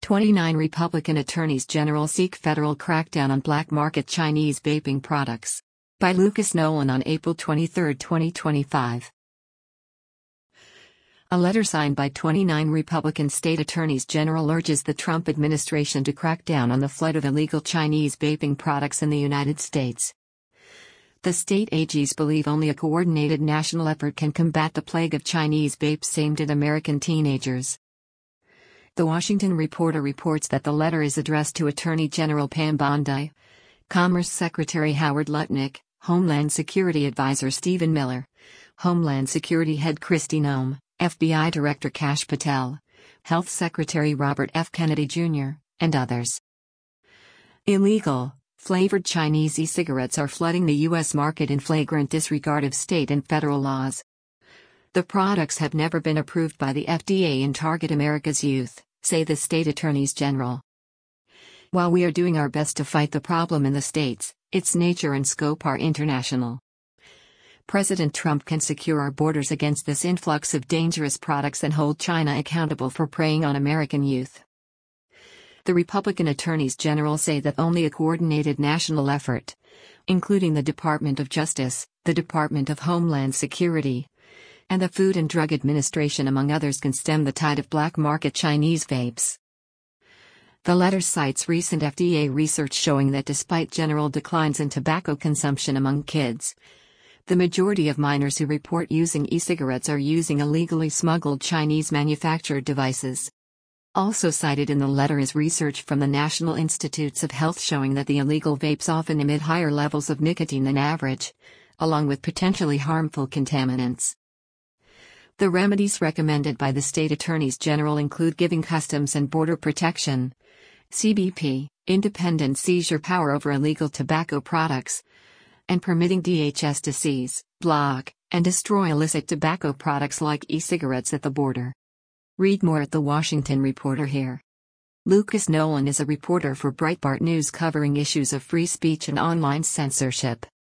29 Republican attorneys general seek federal crackdown on black market Chinese vaping products. By Lucas Nolan on April 23, 2025. A letter signed by 29 Republican state attorneys general urges the Trump administration to crack down on the flood of illegal Chinese vaping products in the United States. The state AGs believe only a coordinated national effort can combat the plague of Chinese vapes aimed at American teenagers. The Washington Reporter reports that the letter is addressed to Attorney General Pam Bondi, Commerce Secretary Howard Lutnick, Homeland Security Advisor Stephen Miller, Homeland Security Head Kristi Noem, FBI Director Kash Patel, Health Secretary Robert F. Kennedy Jr., and others. Illegal, flavored Chinese e-cigarettes are flooding the U.S. market in flagrant disregard of state and federal laws. The products have never been approved by the FDA and target America's youth, say the state attorneys general. While we are doing our best to fight the problem in the states, its nature and scope are international. President Trump can secure our borders against this influx of dangerous products and hold China accountable for preying on American youth. The Republican attorneys general say that only a coordinated national effort, including the Department of Justice, the Department of Homeland Security, and the Food and Drug Administration among others, can stem the tide of black market Chinese vapes. The letter cites recent FDA research showing that despite general declines in tobacco consumption among kids, the majority of minors who report using e-cigarettes are using illegally smuggled Chinese manufactured devices. Also cited in the letter is research from the National Institutes of Health showing that the illegal vapes often emit higher levels of nicotine than average, along with potentially harmful contaminants. The remedies recommended by the state attorneys general include giving Customs and Border Protection, CBP, independent seizure power over illegal tobacco products, and permitting DHS to seize, block, and destroy illicit tobacco products like e-cigarettes at the border. Read more at The Washington Reporter here. Lucas Nolan is a reporter for Breitbart News covering issues of free speech and online censorship.